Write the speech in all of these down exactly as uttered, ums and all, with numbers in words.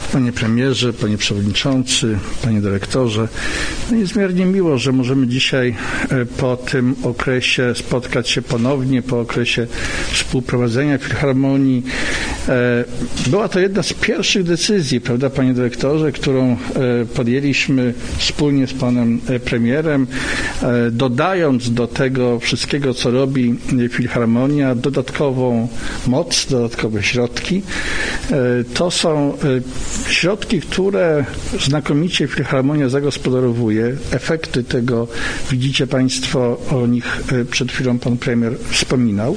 Panie premierze, panie przewodniczący, panie dyrektorze, no niezmiernie miło, że możemy dzisiaj po tym okresie spotkać się ponownie, po okresie współprowadzenia Filharmonii. Była to jedna z pierwszych decyzji, prawda, panie dyrektorze, którą podjęliśmy wspólnie z panem premierem, dodając do tego wszystkiego, co robi Filharmonia, dodatkową moc, dodatkowe środki. To są środki, które znakomicie Filharmonia zagospodarowuje. Efekty tego widzicie państwo, o nich przed chwilą pan premier wspominał.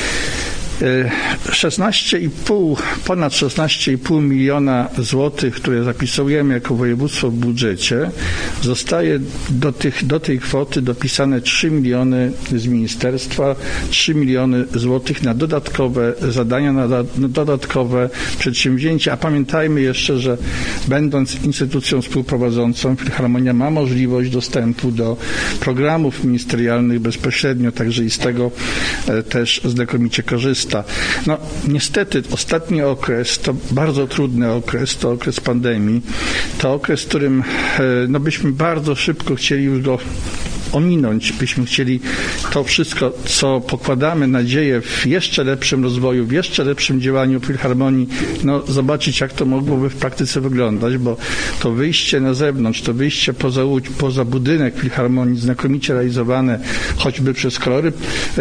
szesnaście i pół, ponad szesnaście i pół miliona złotych, które zapisujemy jako województwo w budżecie, zostaje do, tych, do tej kwoty dopisane trzy miliony z ministerstwa, trzy miliony złotych na dodatkowe zadania, na, na dodatkowe przedsięwzięcia. A pamiętajmy jeszcze, że będąc instytucją współprowadzącą, Filharmonia ma możliwość dostępu do programów ministerialnych bezpośrednio, także i z tego też znakomicie korzysta. No niestety ostatni okres to bardzo trudny okres, to okres pandemii, to okres, w którym no, byśmy bardzo szybko chcieli już go ominąć, byśmy chcieli to wszystko, co pokładamy nadzieję w jeszcze lepszym rozwoju, w jeszcze lepszym działaniu Filharmonii, no zobaczyć, jak to mogłoby w praktyce wyglądać, bo to wyjście na zewnątrz, to wyjście poza łódź, poza budynek Filharmonii, znakomicie realizowane choćby przez kolory,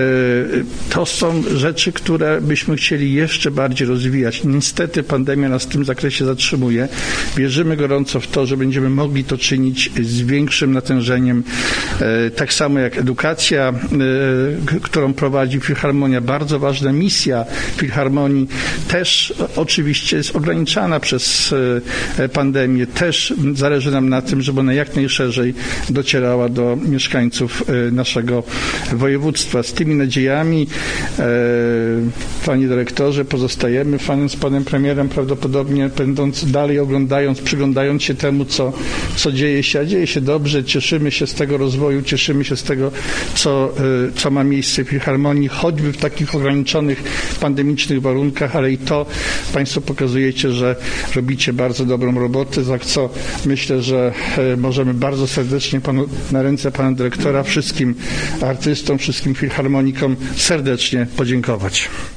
to są rzeczy, które byśmy chcieli jeszcze bardziej rozwijać. Niestety pandemia nas w tym zakresie zatrzymuje. Wierzymy gorąco w to, że będziemy mogli to czynić z większym natężeniem. Tak samo jak edukacja, którą prowadzi Filharmonia, bardzo ważna misja Filharmonii, też oczywiście jest ograniczana przez pandemię. Też zależy nam na tym, żeby ona jak najszerzej docierała do mieszkańców naszego województwa. Z tymi nadziejami, panie dyrektorze, pozostajemy z panem premierem, prawdopodobnie będąc dalej, oglądając, przyglądając się temu, co, co dzieje się, a dzieje się dobrze, cieszymy się z tego rozwoju, cieszymy się z tego, co, co ma miejsce w Filharmonii, choćby w takich ograniczonych, pandemicznych warunkach, ale i to państwo pokazujecie, że robicie bardzo dobrą robotę, za co myślę, że możemy bardzo serdecznie panu, na ręce pana dyrektora, wszystkim artystom, wszystkim filharmonikom serdecznie podziękować.